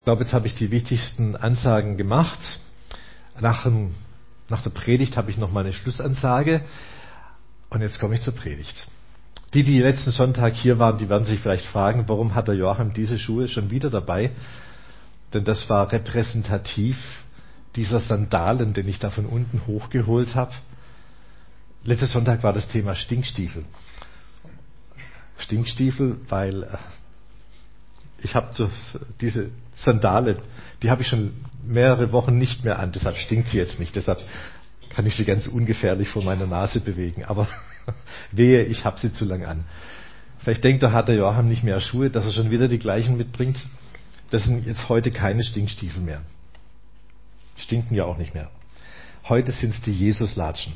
Ich glaube, jetzt habe ich die wichtigsten Ansagen gemacht. Nach der Predigt habe ich noch mal eine Schlussansage. Und jetzt komme ich zur Predigt. Die letzten Sonntag hier waren, die werden sich vielleicht fragen, warum hat der Joachim diese Schuhe schon wieder dabei? Denn das war repräsentativ dieser Sandalen, den ich da von unten hochgeholt habe. Letzten Sonntag war das Thema Stinkstiefel. Stinkstiefel, weil ich habe diese Sandale, die habe ich schon mehrere Wochen nicht mehr an, deshalb stinkt sie jetzt nicht, deshalb kann ich sie ganz ungefährlich vor meiner Nase bewegen, aber wehe, ich habe sie zu lang an. Vielleicht denkt der Joachim nicht mehr Schuhe, dass er schon wieder die gleichen mitbringt. Das sind jetzt heute keine Stinkstiefel mehr. Stinken ja auch nicht mehr. Heute sind es die Jesus-Latschen.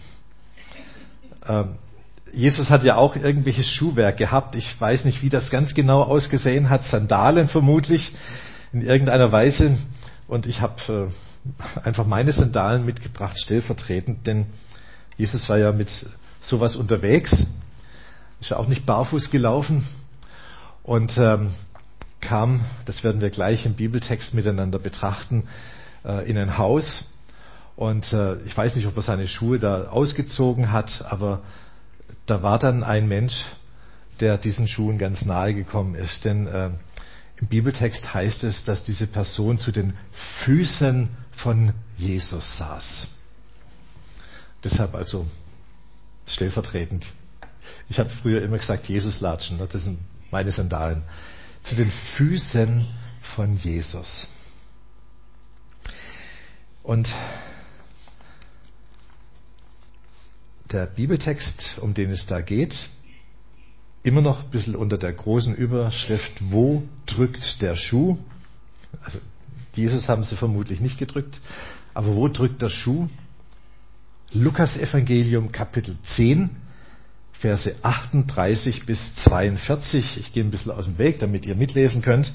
Jesus hat ja auch irgendwelches Schuhwerk gehabt. Ich weiß nicht, wie das ganz genau ausgesehen hat. Sandalen vermutlich in irgendeiner Weise. Und ich habe einfach meine Sandalen mitgebracht, stellvertretend. Denn Jesus war ja mit sowas unterwegs. Ist ja auch nicht barfuß gelaufen. Und kam, das werden wir gleich im Bibeltext miteinander betrachten, in ein Haus. Und ich weiß nicht, ob er seine Schuhe da ausgezogen hat, aber da war dann ein Mensch, der diesen Schuhen ganz nahe gekommen ist. Denn im Bibeltext heißt es, dass diese Person zu den Füßen von Jesus saß. Deshalb also stellvertretend. Ich habe früher immer gesagt, Jesus-Latschen, das sind meine Sandalen. Zu den Füßen von Jesus. Und der Bibeltext, um den es da geht, immer noch ein bisschen unter der großen Überschrift, wo drückt der Schuh? Also Jesus haben sie vermutlich nicht gedrückt, aber wo drückt der Schuh? Lukas Evangelium Kapitel 10, Verse 38 bis 42. Ich gehe ein bisschen aus dem Weg, damit ihr mitlesen könnt.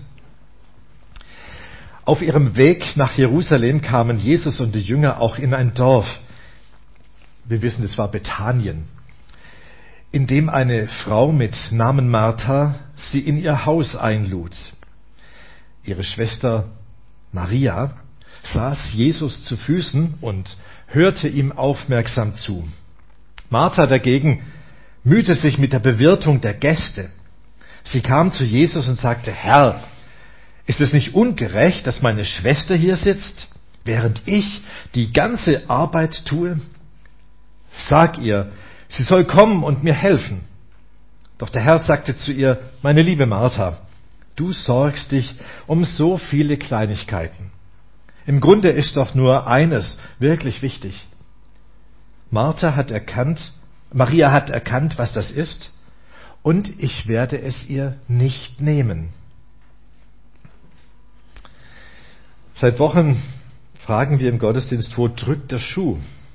Auf ihrem Weg nach Jerusalem kamen Jesus und die Jünger auch in ein Dorf. Wir wissen, es war Bethanien, in dem eine Frau mit Namen Martha sie in ihr Haus einlud. Ihre Schwester Maria saß Jesus zu Füßen und hörte ihm aufmerksam zu. Martha dagegen mühte sich mit der Bewirtung der Gäste. Sie kam zu Jesus und sagte: Herr, ist es nicht ungerecht, dass meine Schwester hier sitzt, während ich die ganze Arbeit tue? Sag ihr, sie soll kommen und mir helfen. Doch der Herr sagte zu ihr: Meine liebe Martha, du sorgst dich um so viele Kleinigkeiten. Im Grunde ist doch nur eines wirklich wichtig. Maria hat erkannt, was das ist, und ich werde es ihr nicht nehmen. Seit Wochen fragen wir im Gottesdienst, wo drückt der Schuh?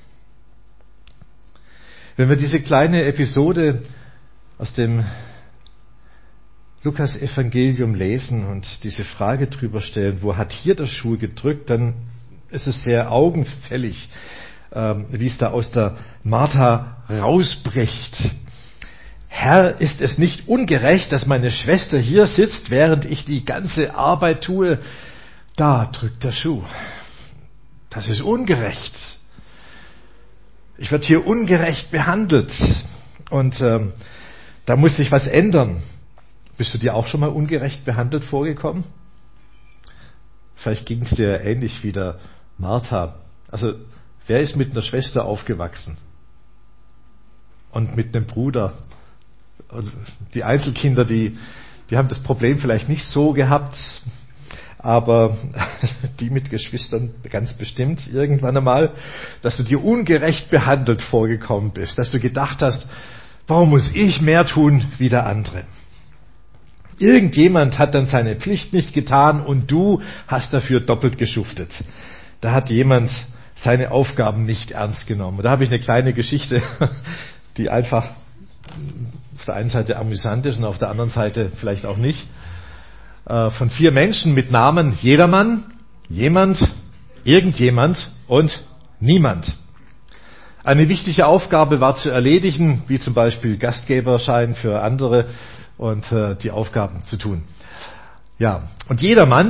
Wenn wir diese kleine Episode aus dem Lukas-Evangelium lesen und diese Frage drüber stellen, wo hat hier der Schuh gedrückt, dann ist es sehr augenfällig, wie es da aus der Martha rausbricht. Herr, ist es nicht ungerecht, dass meine Schwester hier sitzt, während ich die ganze Arbeit tue? Da drückt der Schuh. Das ist ungerecht. Ich werde hier ungerecht behandelt und da muss sich was ändern. Bist du dir auch schon mal ungerecht behandelt vorgekommen? Vielleicht ging es dir ähnlich wie der Martha. Also wer ist mit einer Schwester aufgewachsen? Und mit einem Bruder? Und die Einzelkinder, die haben das Problem vielleicht nicht so gehabt, aber die mit Geschwistern ganz bestimmt irgendwann einmal, dass du dir ungerecht behandelt vorgekommen bist, dass du gedacht hast, warum muss ich mehr tun wie der andere? Irgendjemand hat dann seine Pflicht nicht getan und du hast dafür doppelt geschuftet. Da hat jemand seine Aufgaben nicht ernst genommen. Da habe ich eine kleine Geschichte, die einfach auf der einen Seite amüsant ist und auf der anderen Seite vielleicht auch nicht. Von 4 Menschen mit Namen Jedermann, jemand, irgendjemand und niemand. Eine wichtige Aufgabe war zu erledigen, wie zum Beispiel Gastgeberschein für andere und die Aufgaben zu tun. Ja, und Jedermann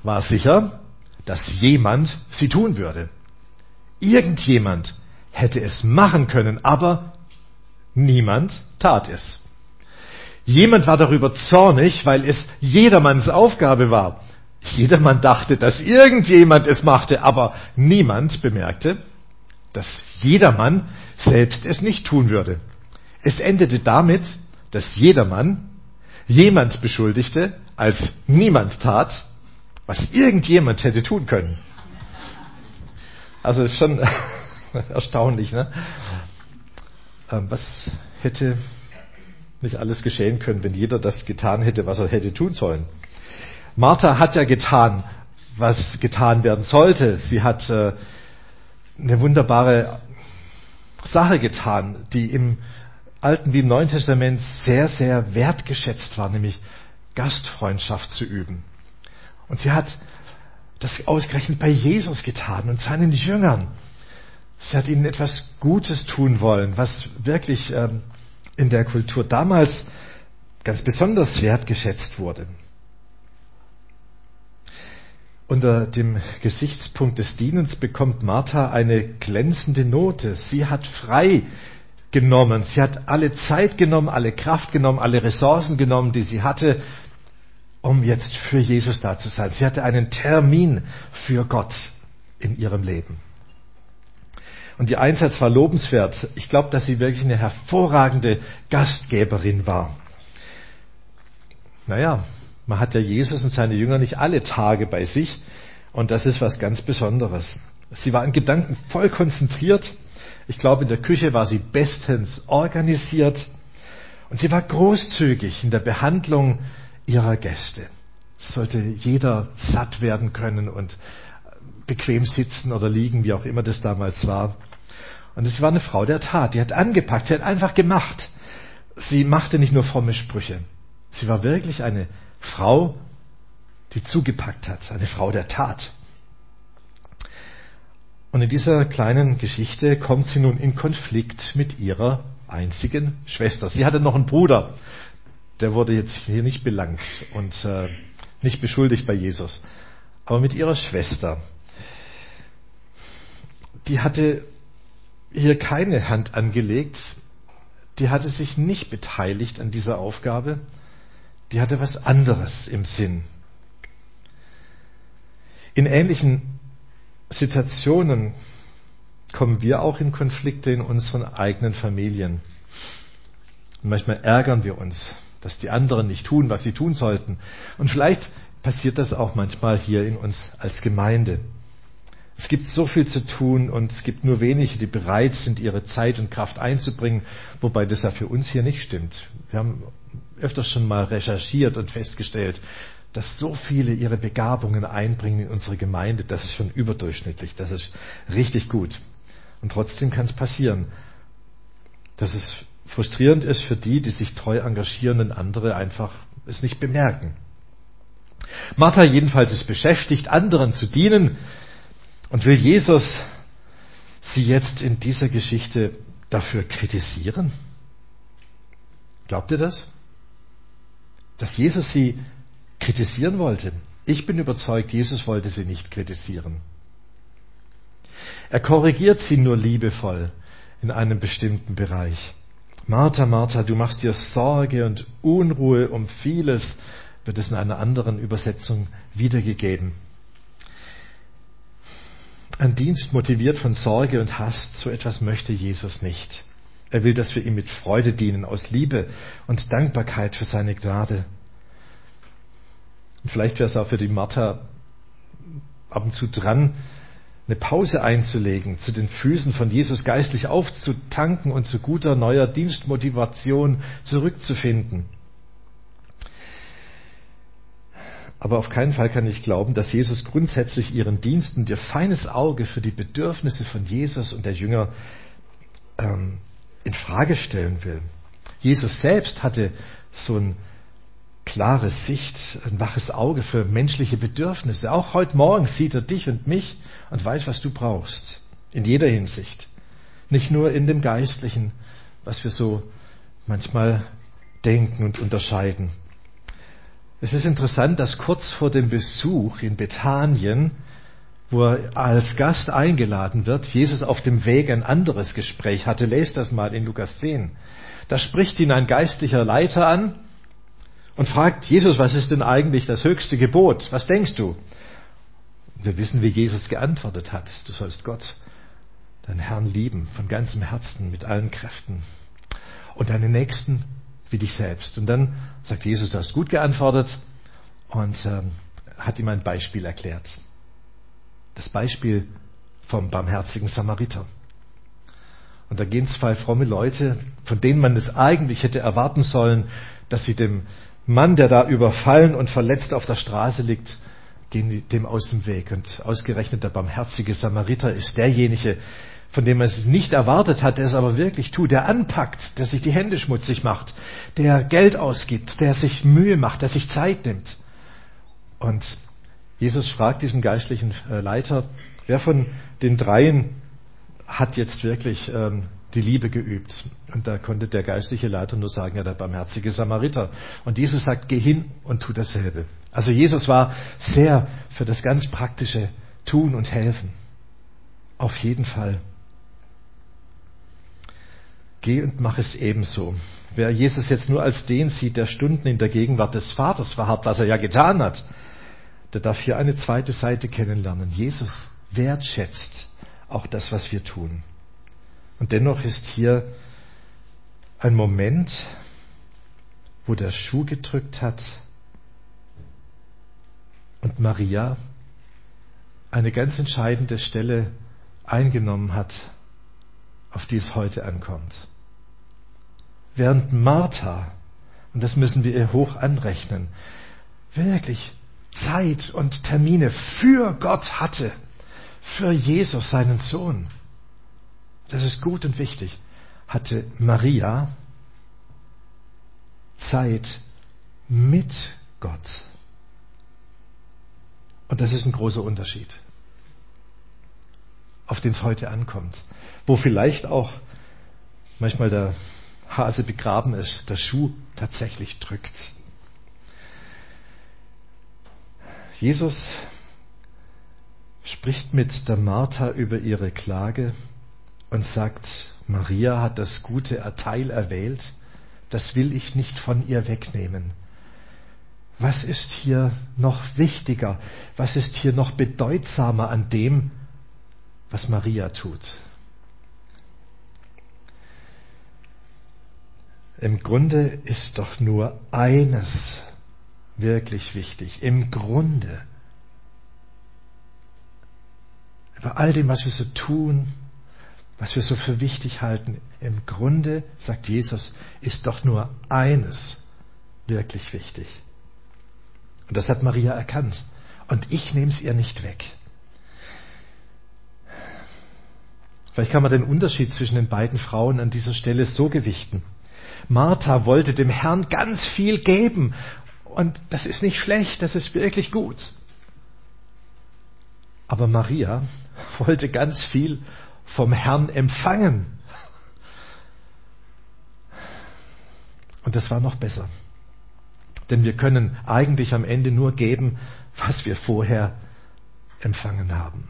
war sicher, dass jemand sie tun würde. Irgendjemand hätte es machen können, aber niemand tat es. Jemand war darüber zornig, weil es jedermanns Aufgabe war. Jedermann dachte, dass irgendjemand es machte, aber niemand bemerkte, dass jedermann selbst es nicht tun würde. Es endete damit, dass jedermann jemand beschuldigte, als niemand tat, was irgendjemand hätte tun können. Also ist schon erstaunlich, ne? Was hätte nicht alles geschehen können, wenn jeder das getan hätte, was er hätte tun sollen? Martha hat ja getan, was getan werden sollte. Sie hat eine wunderbare Sache getan, die im Alten wie im Neuen Testament sehr, sehr wertgeschätzt war, nämlich Gastfreundschaft zu üben. Und sie hat das ausgerechnet bei Jesus getan und seinen Jüngern. Sie hat ihnen etwas Gutes tun wollen, was wirklich in der Kultur damals ganz besonders wertgeschätzt wurde. Unter dem Gesichtspunkt des Dienens bekommt Martha eine glänzende Note. Sie hat frei genommen, sie hat alle Zeit genommen, alle Kraft genommen, alle Ressourcen genommen, die sie hatte, um jetzt für Jesus da zu sein. Sie hatte einen Termin für Gott in ihrem Leben. Und ihr Einsatz war lobenswert. Ich glaube, dass sie wirklich eine hervorragende Gastgeberin war. Naja, man hat ja Jesus und seine Jünger nicht alle Tage bei sich. Und das ist was ganz Besonderes. Sie war in Gedanken voll konzentriert. Ich glaube, in der Küche war sie bestens organisiert. Und sie war großzügig in der Behandlung ihrer Gäste. Es sollte jeder satt werden können und bequem sitzen oder liegen, wie auch immer das damals war. Und sie war eine Frau der Tat. Die hat angepackt, sie hat einfach gemacht. Sie machte nicht nur fromme Sprüche. Sie war wirklich eine Frau, die zugepackt hat, eine Frau der Tat. Und in dieser kleinen Geschichte kommt sie nun in Konflikt mit ihrer einzigen Schwester. Sie hatte noch einen Bruder, der wurde jetzt hier nicht belangt und nicht beschuldigt bei Jesus, aber mit ihrer Schwester. Die hatte hier keine Hand angelegt, die hatte sich nicht beteiligt an dieser Aufgabe, die hatte was anderes im Sinn. In ähnlichen Situationen kommen wir auch in Konflikte in unseren eigenen Familien. Und manchmal ärgern wir uns, dass die anderen nicht tun, was sie tun sollten. Und vielleicht passiert das auch manchmal hier in uns als Gemeinde. Es gibt so viel zu tun und es gibt nur wenige, die bereit sind, ihre Zeit und Kraft einzubringen, wobei das ja für uns hier nicht stimmt. Wir haben öfters schon mal recherchiert und festgestellt, dass so viele ihre Begabungen einbringen in unsere Gemeinde. Das ist schon überdurchschnittlich, das ist richtig gut. Und trotzdem kann es passieren, dass es frustrierend ist für die, die sich treu engagieren und andere einfach es nicht bemerken. Martha jedenfalls ist beschäftigt, anderen zu dienen und will Jesus sie jetzt in dieser Geschichte dafür kritisieren? Glaubt ihr das? Dass Jesus sie kritisieren wollte? Ich bin überzeugt, Jesus wollte sie nicht kritisieren. Er korrigiert sie nur liebevoll in einem bestimmten Bereich. Martha, Martha, du machst dir Sorge und Unruhe um vieles, wird es in einer anderen Übersetzung wiedergegeben. Ein Dienst motiviert von Sorge und Hass, so etwas möchte Jesus nicht. Er will, dass wir ihm mit Freude dienen, aus Liebe und Dankbarkeit für seine Gnade. Und vielleicht wäre es auch für die Martha ab und zu dran, eine Pause einzulegen, zu den Füßen von Jesus geistlich aufzutanken und zu guter neuer Dienstmotivation zurückzufinden. Aber auf keinen Fall kann ich glauben, dass Jesus grundsätzlich ihren Dienst und ihr feines Auge für die Bedürfnisse von Jesus und der Jünger in Frage stellen will. Jesus selbst hatte so ein klare Sicht, ein waches Auge für menschliche Bedürfnisse. Auch heute Morgen sieht er dich und mich und weiß, was du brauchst. In jeder Hinsicht. Nicht nur in dem Geistlichen, was wir so manchmal denken und unterscheiden. Es ist interessant, dass kurz vor dem Besuch in Bethanien, wo er als Gast eingeladen wird, Jesus auf dem Weg ein anderes Gespräch hatte. Lest das mal in Lukas 10. Da spricht ihn ein geistlicher Leiter an und fragt Jesus, was ist denn eigentlich das höchste Gebot? Was denkst du? Wir wissen, wie Jesus geantwortet hat. Du sollst Gott, deinen Herrn, lieben, von ganzem Herzen, mit allen Kräften. Und deinen Nächsten wie dich selbst. Und dann sagt Jesus, du hast gut geantwortet und hat ihm ein Beispiel erklärt. Das Beispiel vom barmherzigen Samariter. Und da gehen zwei fromme Leute, von denen man es eigentlich hätte erwarten sollen, dass sie dem Mann, der da überfallen und verletzt auf der Straße liegt, gehen dem aus dem Weg. Und ausgerechnet der barmherzige Samariter ist derjenige, von dem man es nicht erwartet hat, der es aber wirklich tut, der anpackt, der sich die Hände schmutzig macht, der Geld ausgibt, der sich Mühe macht, der sich Zeit nimmt. Und Jesus fragt diesen geistlichen Leiter, wer von den dreien hat jetzt wirklich die Liebe geübt? Und da konnte der geistliche Leiter nur sagen, ja, der barmherzige Samariter. Und Jesus sagt, geh hin und tu dasselbe. Also Jesus war sehr für das ganz praktische Tun und Helfen. Auf jeden Fall. Geh und mach es ebenso. Wer Jesus jetzt nur als den sieht, der Stunden in der Gegenwart des Vaters verharrt, was er ja getan hat, der darf hier eine zweite Seite kennenlernen. Jesus wertschätzt auch das, was wir tun. Und dennoch ist hier ein Moment, wo der Schuh gedrückt hat und Maria eine ganz entscheidende Stelle eingenommen hat, auf die es heute ankommt. Während Martha, und das müssen wir ihr hoch anrechnen, wirklich Zeit und Termine für Gott hatte, für Jesus, seinen Sohn, das ist gut und wichtig, hatte Maria Zeit mit Gott. Und das ist ein großer Unterschied, auf den es heute ankommt, wo vielleicht auch manchmal der Hase begraben ist, der Schuh tatsächlich drückt. Jesus spricht mit der Martha über ihre Klage und sagt, Maria hat das gute Teil erwählt, das will ich nicht von ihr wegnehmen. Was ist hier noch wichtiger? Was ist hier noch bedeutsamer an dem, was Maria tut? Im Grunde ist doch nur eines wirklich wichtig. Im Grunde. Bei all dem, was wir so tun, was wir so für wichtig halten, im Grunde, sagt Jesus, ist doch nur eines wirklich wichtig. Und das hat Maria erkannt. Und ich nehme es ihr nicht weg. Vielleicht kann man den Unterschied zwischen den beiden Frauen an dieser Stelle so gewichten. Martha wollte dem Herrn ganz viel geben. Und das ist nicht schlecht, das ist wirklich gut. Aber Maria wollte ganz viel vom Herrn empfangen. Und das war noch besser. Denn wir können eigentlich am Ende nur geben, was wir vorher empfangen haben.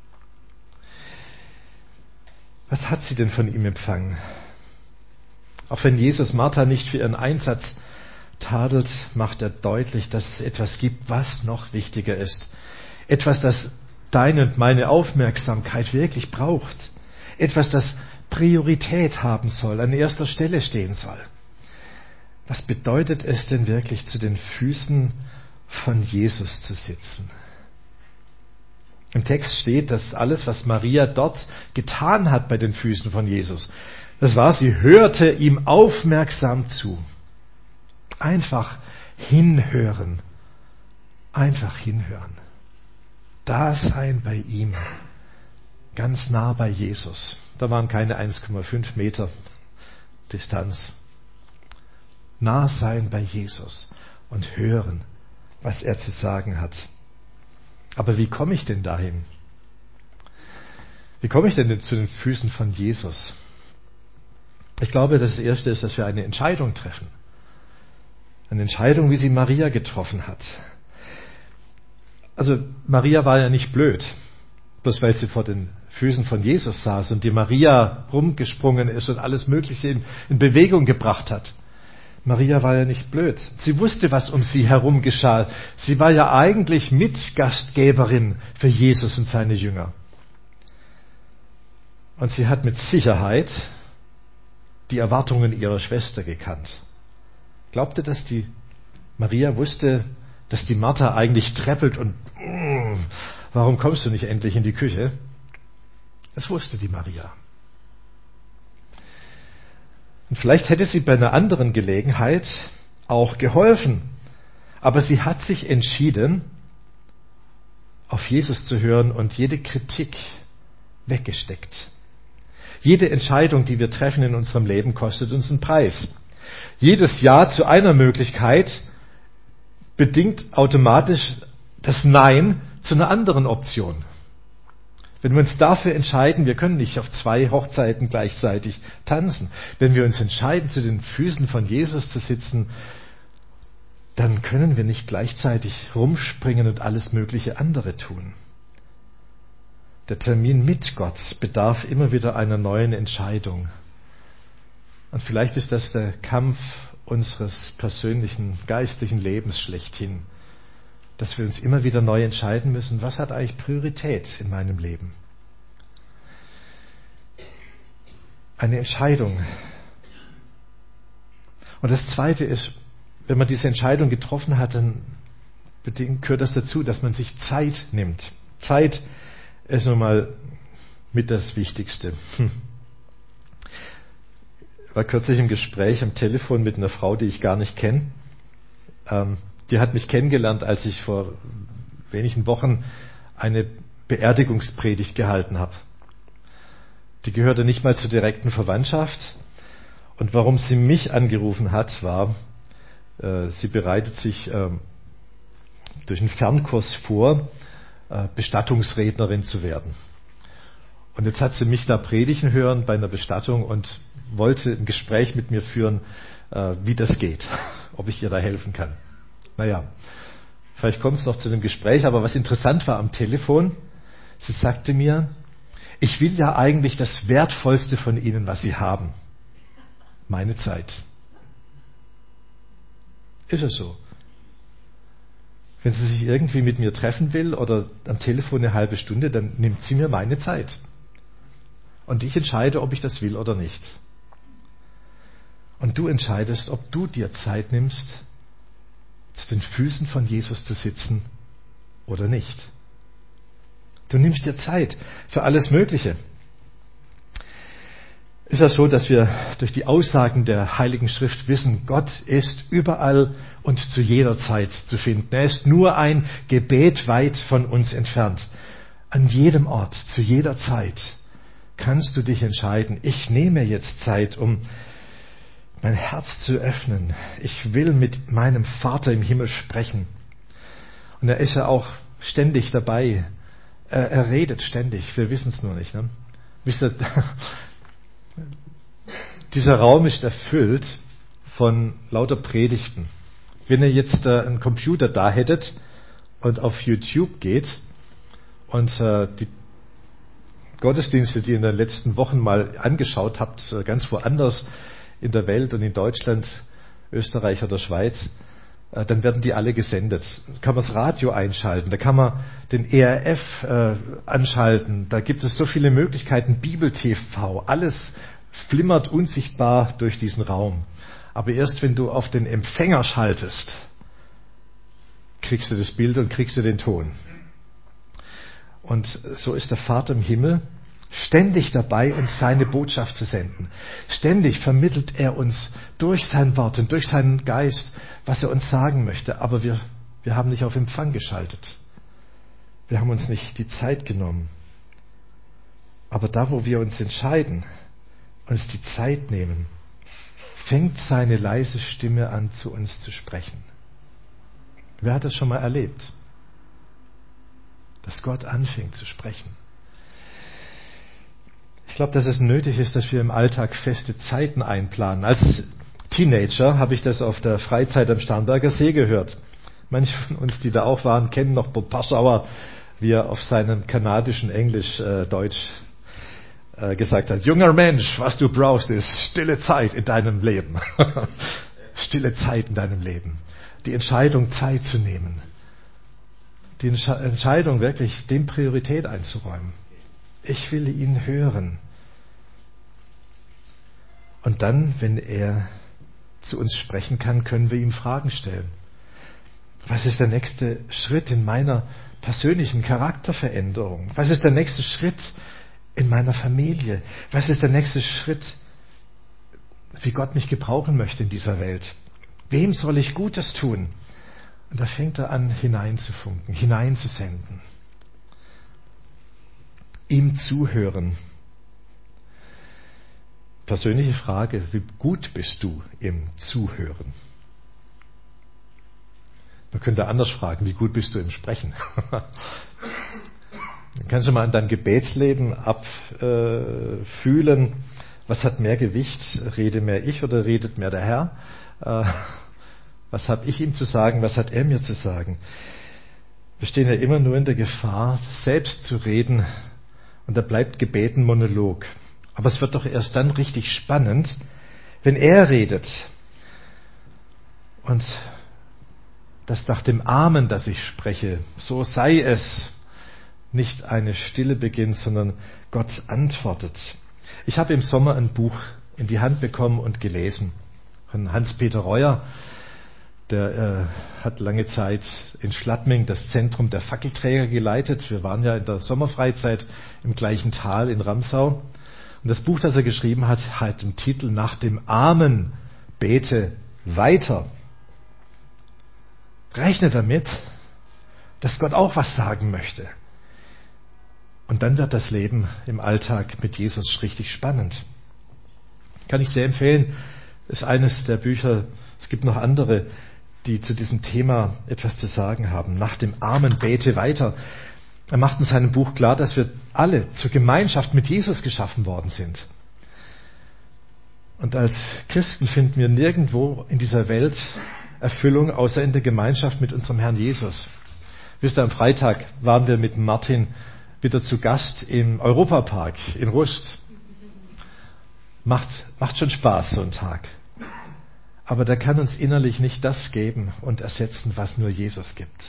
Was hat sie denn von ihm empfangen? Auch wenn Jesus Martha nicht für ihren Einsatz tadelt, macht er deutlich, dass es etwas gibt, was noch wichtiger ist. Etwas, das deine und meine Aufmerksamkeit wirklich braucht. Etwas, das Priorität haben soll, an erster Stelle stehen soll. Was bedeutet es denn wirklich, zu den Füßen von Jesus zu sitzen? Im Text steht, dass alles, was Maria dort getan hat bei den Füßen von Jesus, das war, sie hörte ihm aufmerksam zu. Einfach hinhören. Einfach hinhören. Da sein bei ihm. Ganz nah bei Jesus. Da waren keine 1,5 Meter Distanz. Nah sein bei Jesus und hören, was er zu sagen hat. Aber wie komme ich denn dahin? Wie komme ich denn zu den Füßen von Jesus? Ich glaube, das Erste ist, dass wir eine Entscheidung treffen. Eine Entscheidung, wie sie Maria getroffen hat. Also Maria war ja nicht blöd, bloß weil sie vor den Füßen von Jesus saß und die Maria rumgesprungen ist und alles Mögliche in Bewegung gebracht hat. Maria war ja nicht blöd. Sie wusste, was um sie herum geschah. Sie war ja eigentlich Mitgastgeberin für Jesus und seine Jünger. Und sie hat mit Sicherheit die Erwartungen ihrer Schwester gekannt. Glaubte, dass die Maria wusste, dass die Martha eigentlich treppelt und warum kommst du nicht endlich in die Küche? Das wusste die Maria. Und vielleicht hätte sie bei einer anderen Gelegenheit auch geholfen. Aber sie hat sich entschieden, auf Jesus zu hören und jede Kritik weggesteckt. Jede Entscheidung, die wir treffen in unserem Leben, kostet uns einen Preis. Jedes Ja zu einer Möglichkeit bedingt automatisch das Nein zu einer anderen Option. Wenn wir uns dafür entscheiden, wir können nicht auf 2 Hochzeiten gleichzeitig tanzen. Wenn wir uns entscheiden, zu den Füßen von Jesus zu sitzen, dann können wir nicht gleichzeitig rumspringen und alles mögliche andere tun. Der Termin mit Gott bedarf immer wieder einer neuen Entscheidung. Und vielleicht ist das der Kampf unseres persönlichen, geistlichen Lebens schlechthin, dass wir uns immer wieder neu entscheiden müssen, was hat eigentlich Priorität in meinem Leben? Eine Entscheidung. Und das Zweite ist, wenn man diese Entscheidung getroffen hat, dann gehört das dazu, dass man sich Zeit nimmt. Zeit ist nun mal mit das Wichtigste. Ich war kürzlich im Gespräch am Telefon mit einer Frau, die ich gar nicht kenne. Die hat mich kennengelernt, als ich vor wenigen Wochen eine Beerdigungspredigt gehalten habe. Die gehörte nicht mal zur direkten Verwandtschaft. Und warum sie mich angerufen hat, war, sie bereitet sich durch einen Fernkurs vor, Bestattungsrednerin zu werden. Und jetzt hat sie mich da predigen hören bei einer Bestattung und wollte ein Gespräch mit mir führen, wie das geht, ob ich ihr da helfen kann. Naja, vielleicht kommt es noch zu dem Gespräch, aber was interessant war am Telefon, sie sagte mir, ich will ja eigentlich das Wertvollste von Ihnen, was Sie haben. Meine Zeit. Ist es so? Wenn sie sich irgendwie mit mir treffen will oder am Telefon eine halbe Stunde, dann nimmt sie mir meine Zeit. Und ich entscheide, ob ich das will oder nicht. Und du entscheidest, ob du dir Zeit nimmst, zu den Füßen von Jesus zu sitzen oder nicht. Du nimmst dir Zeit für alles Mögliche. Ist ja so, dass wir durch die Aussagen der Heiligen Schrift wissen, Gott ist überall und zu jeder Zeit zu finden. Er ist nur ein Gebet weit von uns entfernt. An jedem Ort, zu jeder Zeit kannst du dich entscheiden, ich nehme jetzt Zeit, um mein Herz zu öffnen. Ich will mit meinem Vater im Himmel sprechen. Und er ist ja auch ständig dabei. Er redet ständig, wir wissen es nur nicht. Ne? Wisst ihr, dieser Raum ist erfüllt von lauter Predigten. Wenn ihr jetzt einen Computer da hättet und auf YouTube geht und die Gottesdienste, die ihr in den letzten Wochen mal angeschaut habt, ganz woanders in der Welt und in Deutschland, Österreich oder Schweiz, dann werden die alle gesendet. Da kann man das Radio einschalten, da kann man den ERF anschalten, da gibt es so viele Möglichkeiten, Bibel-TV, alles flimmert unsichtbar durch diesen Raum. Aber erst wenn du auf den Empfänger schaltest, kriegst du das Bild und kriegst du den Ton. Und so ist der Vater im Himmel ständig dabei, uns seine Botschaft zu senden. Ständig vermittelt er uns durch sein Wort und durch seinen Geist, was er uns sagen möchte. Aber wir haben nicht auf Empfang geschaltet. Wir haben uns nicht die Zeit genommen. Aber da, wo wir uns entscheiden, uns die Zeit nehmen, fängt seine leise Stimme an, zu uns zu sprechen. Wer hat das schon mal erlebt? Dass Gott anfängt zu sprechen. Ich glaube, dass es nötig ist, dass wir im Alltag feste Zeiten einplanen. Als Teenager habe ich das auf der Freizeit am Starnberger See gehört. Manche von uns, die da auch waren, kennen noch Bob Paschauer, wie er auf seinem kanadischen Englisch, Deutsch gesagt hat: Junger Mensch, was du brauchst, ist stille Zeit in deinem Leben. Stille Zeit in deinem Leben. Die Entscheidung, Zeit zu nehmen. Die Entscheidung, wirklich dem Priorität einzuräumen. Ich will ihn hören. Und dann, wenn er zu uns sprechen kann, können wir ihm Fragen stellen. Was ist der nächste Schritt in meiner persönlichen Charakterveränderung? Was ist der nächste Schritt in meiner Familie? Was ist der nächste Schritt, wie Gott mich gebrauchen möchte in dieser Welt? Wem soll ich Gutes tun? Und da fängt er an, hineinzufunken, hineinzusenden. Ihm zuhören. Persönliche Frage: Wie gut bist du im Zuhören? Man könnte anders fragen: Wie gut bist du im Sprechen? Dann kannst du mal an deinem Gebetsleben abfühlen, was hat mehr Gewicht? Rede mehr ich oder redet mehr der Herr? Was habe ich ihm zu sagen? Was hat er mir zu sagen? Wir stehen ja immer nur in der Gefahr, selbst zu reden, und da bleibt Gebet ein Monolog. Aber es wird doch erst dann richtig spannend, wenn er redet. Und dass nach dem Amen, das ich spreche, so sei es, nicht eine Stille beginnt, sondern Gott antwortet. Ich habe im Sommer ein Buch in die Hand bekommen und gelesen von Hans-Peter Reuer. Der hat lange Zeit in Schladming das Zentrum der Fackelträger geleitet. Wir waren ja in der Sommerfreizeit im gleichen Tal in Ramsau. Und das Buch, das er geschrieben hat, hat den Titel Nach dem Amen bete weiter. Rechne damit, dass Gott auch was sagen möchte. Und dann wird das Leben im Alltag mit Jesus richtig spannend. Kann ich sehr empfehlen. Ist eines der Bücher, es gibt noch andere, die zu diesem Thema etwas zu sagen haben. Nach dem Amen bete weiter. Er macht in seinem Buch klar, dass wir alle zur Gemeinschaft mit Jesus geschaffen worden sind. Und als Christen finden wir nirgendwo in dieser Welt Erfüllung, außer in der Gemeinschaft mit unserem Herrn Jesus. Wisst ihr, am Freitag waren wir mit Martin wieder zu Gast im Europapark in Rust. Macht schon Spaß, so ein Tag. Aber der kann uns innerlich nicht das geben und ersetzen, was nur Jesus gibt.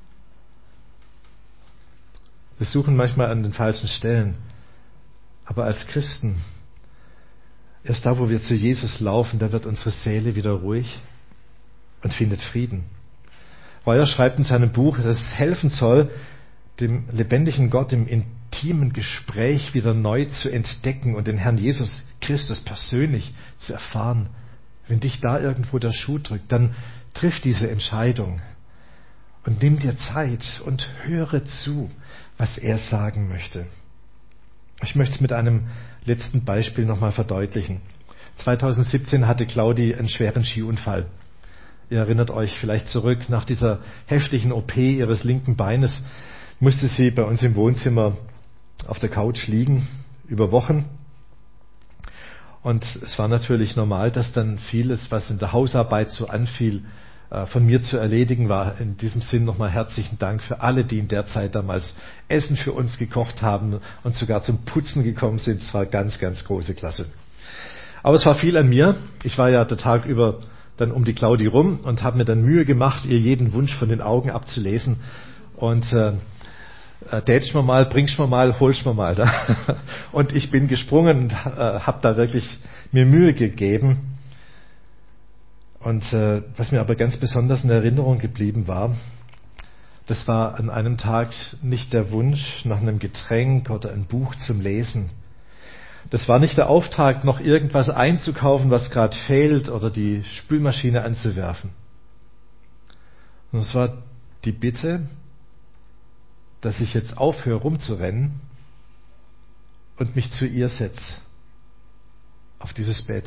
Wir suchen manchmal an den falschen Stellen. Aber als Christen, erst da, wo wir zu Jesus laufen, da wird unsere Seele wieder ruhig und findet Frieden. Reuer schreibt in seinem Buch, dass es helfen soll, dem lebendigen Gott im intimen Gespräch wieder neu zu entdecken und den Herrn Jesus Christus persönlich zu erfahren. Wenn dich da irgendwo der Schuh drückt, dann triff diese Entscheidung und nimm dir Zeit und höre zu, was er sagen möchte. Ich möchte es mit einem letzten Beispiel nochmal verdeutlichen. 2017 hatte Claudi einen schweren Skiunfall. Ihr erinnert euch vielleicht zurück, nach dieser heftigen OP ihres linken Beines musste sie bei uns im Wohnzimmer auf der Couch liegen, über Wochen. Und es war natürlich normal, dass dann vieles, was in der Hausarbeit so anfiel, von mir zu erledigen war. In diesem Sinn nochmal herzlichen Dank für alle, die in der Zeit damals Essen für uns gekocht haben und sogar zum Putzen gekommen sind. Es war ganz, ganz große Klasse. Aber es war viel an mir. Ich war ja der Tag über dann um die Claudi rum und habe mir dann Mühe gemacht, ihr jeden Wunsch von den Augen abzulesen. Und tätsch mir mal, bringst mir mal, holst mir mal. Da. Und ich bin gesprungen und habe da wirklich mir Mühe gegeben. Und was mir aber ganz besonders in Erinnerung geblieben war, das war an einem Tag nicht der Wunsch nach einem Getränk oder ein Buch zum Lesen. Das war nicht der Auftrag, noch irgendwas einzukaufen, was gerade fehlt, oder die Spülmaschine anzuwerfen. Und es war die Bitte, dass ich jetzt aufhöre rumzurennen und mich zu ihr setze, auf dieses Bett.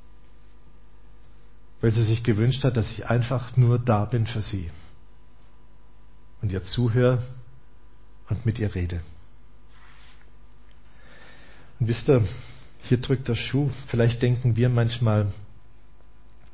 Weil sie sich gewünscht hat, dass ich einfach nur da bin für sie und ihr zuhöre und mit ihr rede. Und wisst ihr, hier drückt der Schuh. Vielleicht denken wir manchmal,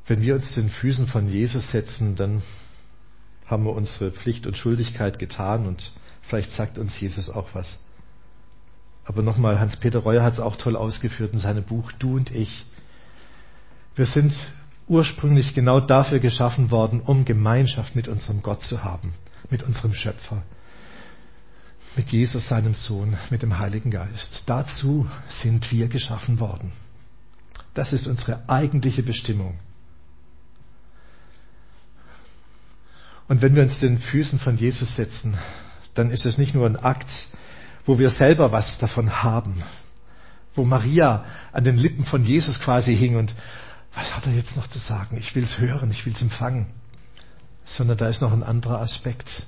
Wenn wir uns den Füßen von Jesus setzen, dann haben wir unsere Pflicht und Schuldigkeit getan und vielleicht sagt uns Jesus auch was. Aber nochmal, Hans-Peter Reuer hat es auch toll ausgeführt in seinem Buch Du und ich. Wir sind ursprünglich genau dafür geschaffen worden, um Gemeinschaft mit unserem Gott zu haben, mit unserem Schöpfer, mit Jesus, seinem Sohn, mit dem Heiligen Geist. Dazu sind wir geschaffen worden. Das ist unsere eigentliche Bestimmung. Und wenn wir uns den Füßen von Jesus setzen, dann ist es nicht nur ein Akt, wo wir selber was davon haben, wo Maria an den Lippen von Jesus quasi hing und was hat er jetzt noch zu sagen? Ich will es hören, ich will es empfangen. Sondern da ist noch ein anderer Aspekt,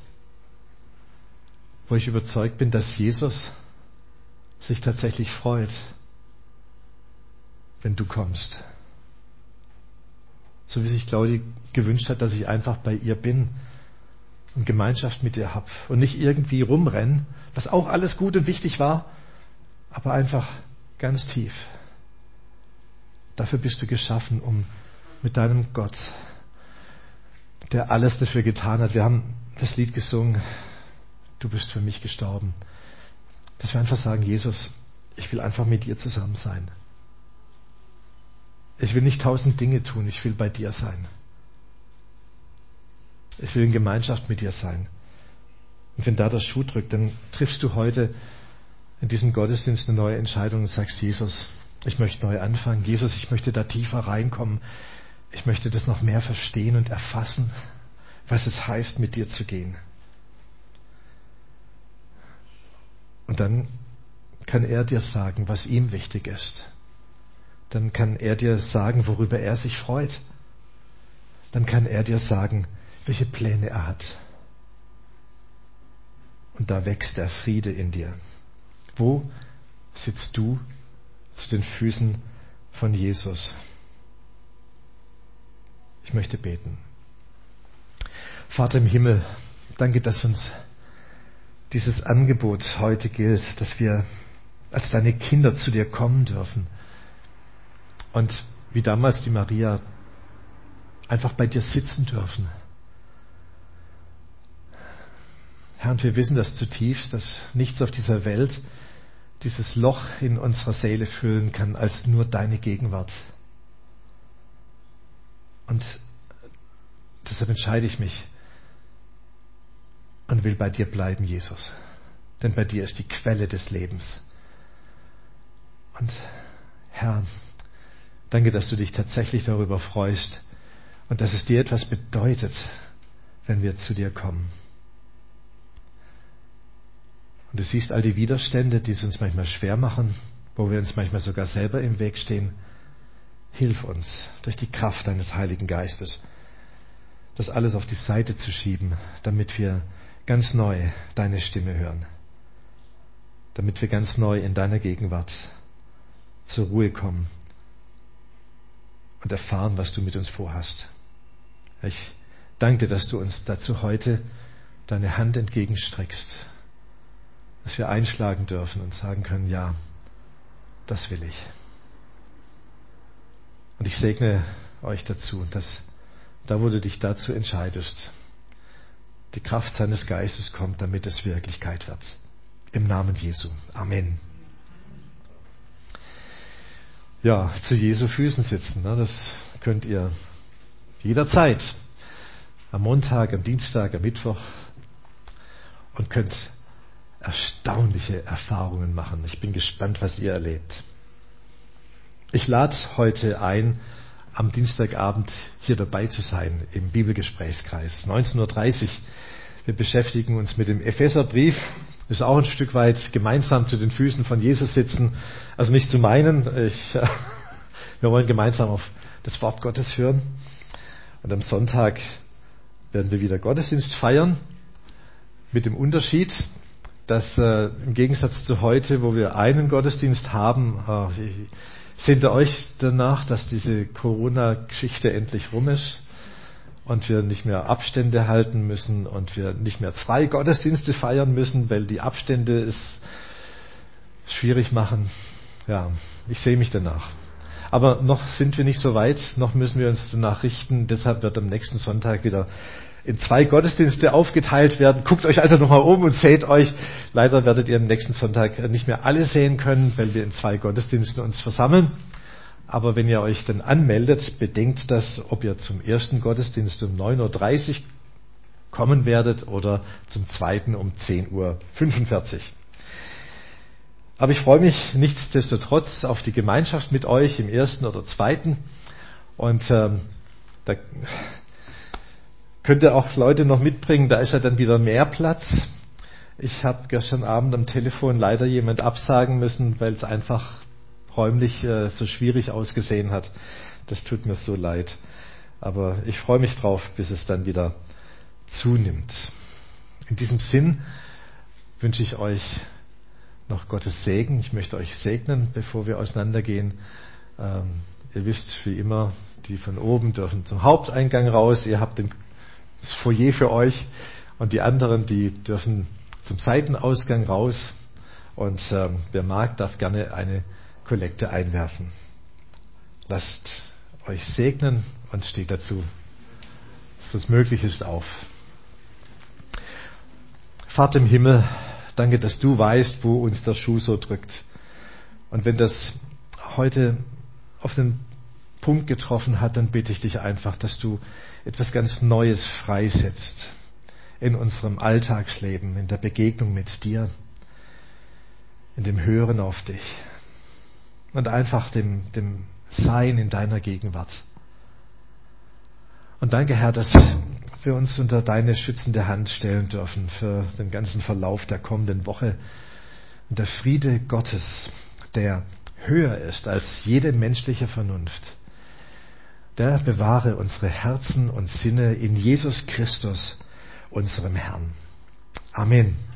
wo ich überzeugt bin, dass Jesus sich tatsächlich freut, wenn du kommst. So wie sich Claudi gewünscht hat, dass ich einfach bei ihr bin und Gemeinschaft mit ihr habe und nicht irgendwie rumrennen, was auch alles gut und wichtig war, aber einfach ganz tief. Dafür bist du geschaffen, um mit deinem Gott, der alles dafür getan hat. Wir haben das Lied gesungen, du bist für mich gestorben. Dass wir einfach sagen, Jesus, ich will einfach mit dir zusammen sein. Ich will nicht 1000 Dinge tun, ich will bei dir sein. Ich will in Gemeinschaft mit dir sein. Und wenn da der Schuh drückt, dann triffst du heute in diesem Gottesdienst eine neue Entscheidung und sagst, Jesus, ich möchte neu anfangen. Jesus, ich möchte da tiefer reinkommen. Ich möchte das noch mehr verstehen und erfassen, was es heißt, mit dir zu gehen. Und dann kann er dir sagen, was ihm wichtig ist. Dann kann er dir sagen, worüber er sich freut. Dann kann er dir sagen, welche Pläne er hat. Und da wächst der Friede in dir. Wo sitzt du zu den Füßen von Jesus? Ich möchte beten. Vater im Himmel, danke, dass uns dieses Angebot heute gilt, dass wir als deine Kinder zu dir kommen dürfen. Und wie damals die Maria einfach bei dir sitzen dürfen. Herr, und wir wissen das zutiefst, dass nichts auf dieser Welt dieses Loch in unserer Seele füllen kann, als nur deine Gegenwart. Und deshalb entscheide ich mich und will bei dir bleiben, Jesus. Denn bei dir ist die Quelle des Lebens. Und Herr, danke, dass du dich tatsächlich darüber freust und dass es dir etwas bedeutet, wenn wir zu dir kommen. Und du siehst all die Widerstände, die es uns manchmal schwer machen, wo wir uns manchmal sogar selber im Weg stehen. Hilf uns durch die Kraft deines Heiligen Geistes, das alles auf die Seite zu schieben, damit wir ganz neu deine Stimme hören. Damit wir ganz neu in deiner Gegenwart zur Ruhe kommen und erfahren, was du mit uns vorhast. Ich danke dir, dass du uns dazu heute deine Hand entgegenstreckst, dass wir einschlagen dürfen und sagen können, ja, das will ich. Und ich segne euch dazu, dass da, wo du dich dazu entscheidest, die Kraft seines Geistes kommt, damit es Wirklichkeit wird. Im Namen Jesu. Amen. Ja, zu Jesu Füßen sitzen, das könnt ihr jederzeit. Am Montag, am Dienstag, am Mittwoch und könnt erstaunliche Erfahrungen machen. Ich bin gespannt, was ihr erlebt. Ich lade heute ein, am Dienstagabend hier dabei zu sein im Bibelgesprächskreis. 19:30 Uhr. Wir beschäftigen uns mit dem Epheserbrief. Das ist auch ein Stück weit gemeinsam zu den Füßen von Jesus sitzen. Also nicht zu meinen. Wir wollen gemeinsam auf das Wort Gottes hören. Und am Sonntag werden wir wieder Gottesdienst feiern. Mit dem Unterschied, dass im Gegensatz zu heute, wo wir einen Gottesdienst haben, sehnt ihr euch danach, dass diese Corona-Geschichte endlich rum ist und wir nicht mehr Abstände halten müssen und wir nicht mehr 2 Gottesdienste feiern müssen, weil die Abstände es schwierig machen. Ja, ich sehe mich danach. Aber noch sind wir nicht so weit, noch müssen wir uns danach richten. Deshalb wird am nächsten Sonntag wieder in 2 Gottesdienste aufgeteilt werden. Guckt euch also nochmal um und seht euch. Leider werdet ihr am nächsten Sonntag nicht mehr alle sehen können, weil wir in 2 Gottesdiensten uns versammeln. Aber wenn ihr euch dann anmeldet, bedenkt das, ob ihr zum ersten Gottesdienst um 9:30 Uhr kommen werdet oder zum zweiten um 10:45 Uhr. Aber ich freue mich nichtsdestotrotz auf die Gemeinschaft mit euch im ersten oder zweiten. Und da könnt ihr auch Leute noch mitbringen, da ist ja dann wieder mehr Platz. Ich habe gestern Abend am Telefon leider jemand absagen müssen, weil es einfach räumlich so schwierig ausgesehen hat. Das tut mir so leid. Aber ich freue mich drauf, bis es dann wieder zunimmt. In diesem Sinn wünsche ich euch noch Gottes Segen. Ich möchte euch segnen, bevor wir auseinandergehen. Ihr wisst, wie immer, die von oben dürfen zum Haupteingang raus. Ihr habt das Foyer für euch. Und die anderen, die dürfen zum Seitenausgang raus. Und wer mag, darf gerne eine Kollekte einwerfen. Lasst euch segnen und steht dazu, dass es möglich ist, auf. Vater im Himmel, danke, dass du weißt, wo uns der Schuh so drückt. Und wenn das heute auf den Punkt getroffen hat, dann bitte ich dich einfach, dass du etwas ganz Neues freisetzt in unserem Alltagsleben, in der Begegnung mit dir, in dem Hören auf dich und einfach dem Sein in deiner Gegenwart. Und danke, Herr, dass wir uns unter deine schützende Hand stellen dürfen für den ganzen Verlauf der kommenden Woche. Und der Friede Gottes, der höher ist als jede menschliche Vernunft, der bewahre unsere Herzen und Sinne in Jesus Christus, unserem Herrn. Amen.